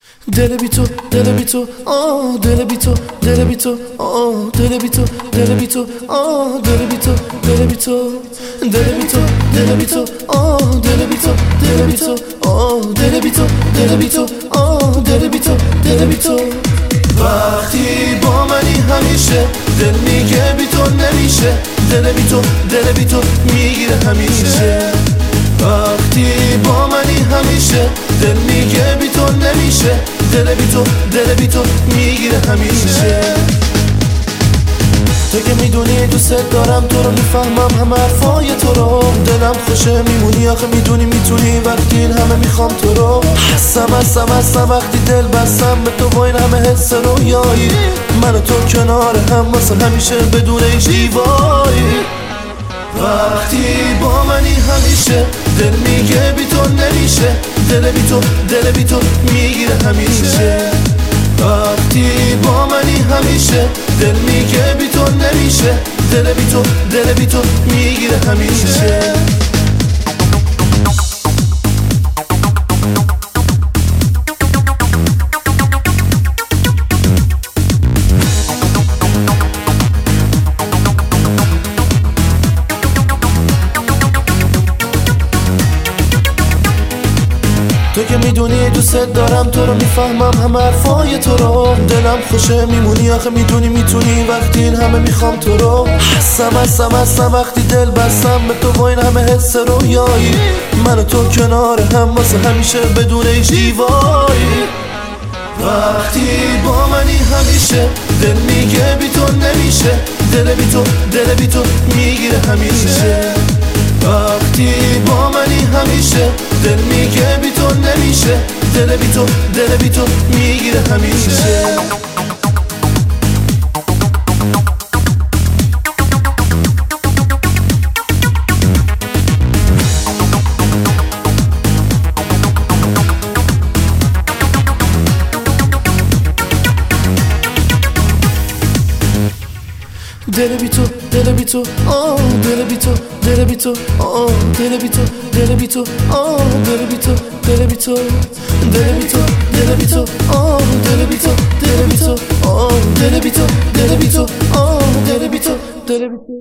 دل بی تو دل بی تو دل بی تو دل بی تو دل بی تو دل بی تو دل بی تو دل بی تو دل بی تو دل بی تو دل بی تو دل بی تو دل بی تو دل بی تو دل بی تو دل بی تو وقتی با منی همیشه دل میگه بی تو نمیشه دل بی تو دل بی تو میگیره همیشه وقتی با منی همیشه دل میگه بی تو نمیشه دل بی تو میگیره همیشه تو که میدونی دوست دارم تو رو میفهمم همه حرفای تو رو دلم خوشه میمونی آخه میدونی میتونی وقتی این همه میخوام تو رو هستم وقتی دل بستم به تو با این همه حس رویایی من و تو کنار هم واسه همیشه بدون هیچ دیواری وقتی با منی همیشه دل میگه بی تو نمیشه دل بی تو میگیره همیشه وقتی با منی همیشه دل میگه بی تو نمیشه دل بی تو میگیره همیشه تو که میدونی دوست دارم تو رو میفهمم همه حرفای تو رو دلم خوشه میمونی آخه میدونی میتونی وقتی این همه میخوام تو رو هستم وقتی دل بستم به تو با این همه حس رویایی من و تو کنار هم واسه همیشه بدون هیچ دیواری وقتی با منی همیشه دل میگه بی تو نمیشه دل بی تو میگیره همیشه وقتی با منی همیشه دل میگه بی تو نمیشه دل بی تو میگیره همیشه دل بی تو دل بی تو دل بی تو دل بی تو دل بی تو دل بی تو دل بی تو دل بی تو دل بی تو دل بی تو دل بی تو دل بی تو دل بی تو دل بی تو دل بی تو دل بی تو